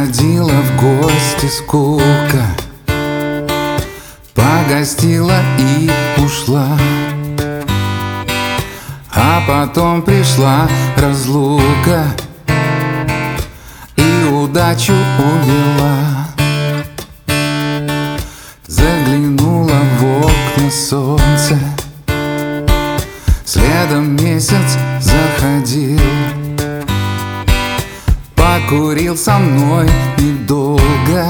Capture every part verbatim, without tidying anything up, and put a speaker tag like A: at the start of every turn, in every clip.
A: Приходила в гости скука, погостила и ушла, а потом пришла разлука и удачу увела. Заглянула в окна солнце, следом месяц заходил, покурил со мной недолго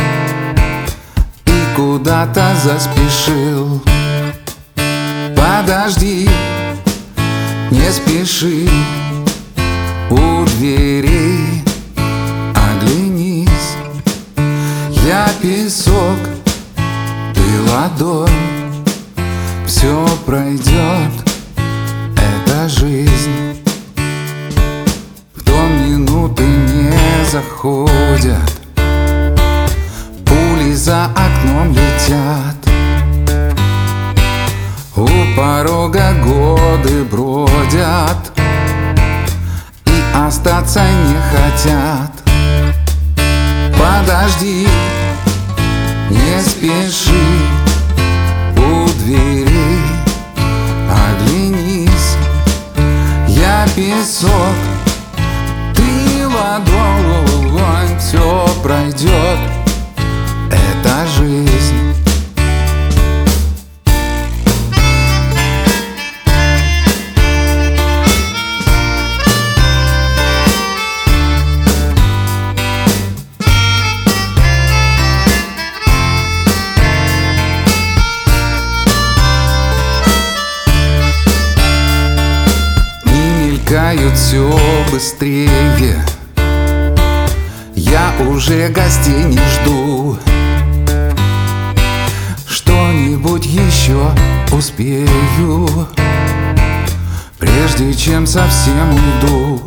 A: и куда-то заспешил. Подожди, не спеши, у дверей оглянись. Я песок, ты ладонь, все пройдет, это жизнь. В дом минуты не заходят, пули за окном летят, у порога годы бродят и остаться не хотят. Подожди, не спеши, у дверей оглянись. Я песок, ты ладонь, все пройдет, это жизнь. Мелькают все быстрее, я уже гостей не жду. Что-нибудь еще успею, прежде чем совсем уйду.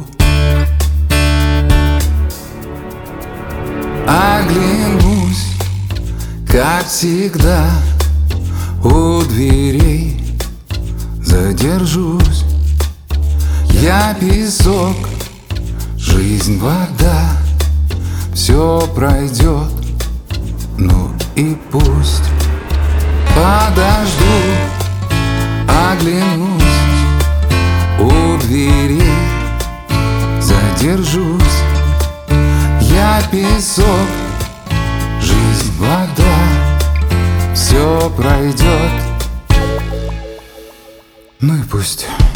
A: Оглянусь, как всегда, у дверей задержусь. Я песок, жизнь вода, все пройдет, ну и пусть. Подожду, оглянусь, у дверей задержусь. Я песок, жизнь вода, все пройдет, ну и пусть.